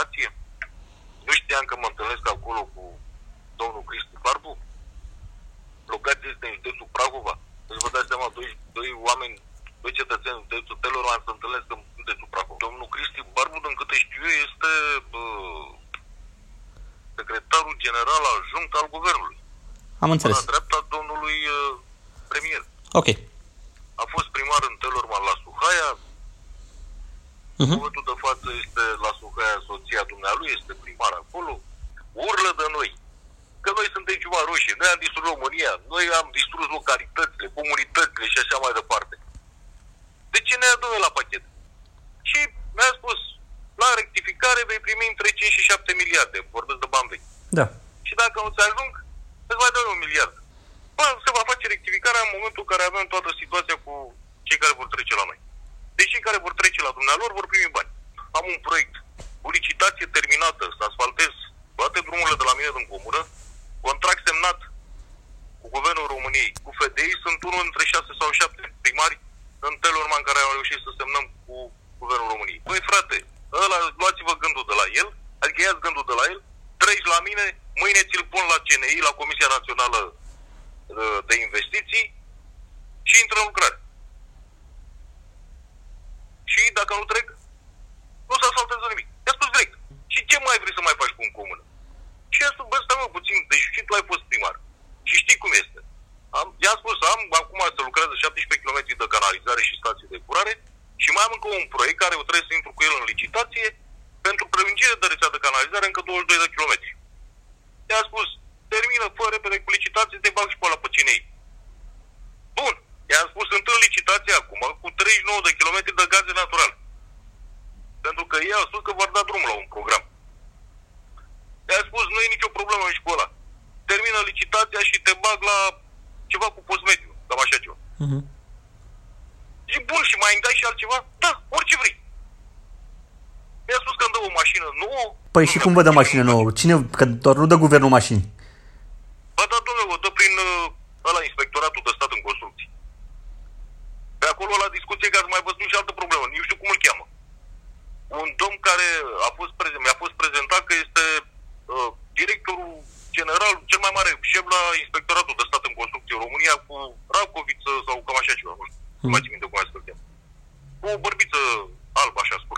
licitație? Nu știam că mă întâlnesc acolo cu domnul Cristi Barbu? Locația este în județul Prahova. Deci vă dați seama, doi cetățeni în județul Teleorman se întâlnesc în județul Prahova. Domnul Cristi Barbu, din câte știu eu, este secretarul general adjunct al guvernului. Am înțeles. La dreapta domnului premier. Ok. A fost primar în Teleorman la Suhaia. În momentul de față este la Suhaia soția dumnealui, este primar acolo. Urlă de noi. Că noi suntem ceva roșii, noi am distrus România, noi am distrus localitățile, comunitățile și așa mai departe. De ce ne adună la pachet? Și mi-a spus, la rectificare vei primi între 5 și 7 miliarde, vorbesc de bani vechi. Da. Și dacă nu ți ajung, îți mai dau 1 miliard. Bă, se va face rectificarea în momentul în care avem toată situația cu cei care vor trece la noi. Deci cei care vor trece la dumnealor vor primi bani. Am un proiect cu licitație terminată, să asfaltez toate drumurile de la mine din comună, contract semnat cu Guvernul României, cu FDI, sunt unul dintre 6 sau 7 primari în Teleorman care au reușit să semnăm cu Guvernul României. Băi frate, ăla, luați-vă gândul de la el, adică ia-ți gândul de la el, treci la mine, mâine ți-l pun la CNI, la Comisia Națională de Investiții și intră în lucrare. Și dacă nu trec, nu se asfaltează nimic. I-a spus direct. Și ce mai vrei să mai faci cu în comună? Și i-a spus, bă, stai mă puțin, deci și tu ai fost primar. Și știi cum este. I-am spus, acum să lucrează 17 km de canalizare și stații de curare și mai am încă un proiect care eu trebuie să intru cu el în licitație pentru prelungire de rețea de canalizare încă 22 de kilometri. I-a spus, termină, fă repede cu licitație, te bag și pe ăla pe CNI. Bun, i-am spus, sunt în licitație acum cu 39 de kilometri de gaze naturale. Pentru că ei au spus că vor da drumul la un program. I-a spus, nu e nicio problemă nici cu ăla. Termină licitația și te bag la ceva cu postmediu, cam așa ceva. Zic, bun, și mai îmi dai și altceva? Da, orice vrei. Mi-a spus că îmi dă o mașină nouă. Păi și cum vă dă mașină nouă? Cine? Că doar nu dă guvernul mașini. Ba da, domnule, o dă prin ăla, Inspectoratul de Stat în Construcții. Pe acolo, la discuție, că ați mai văzut și altă problemă. Nu știu cum îl cheamă. Un domn care mi-a fost prezentat că este directorul general, cel mai mare șef la Inspectoratul de Stat în Construcție în România, cu Racoviță sau cam așa ceva, nu știu. Nu mai țin minte cum se cheamă. Cu o bărbiță albă, așa spune.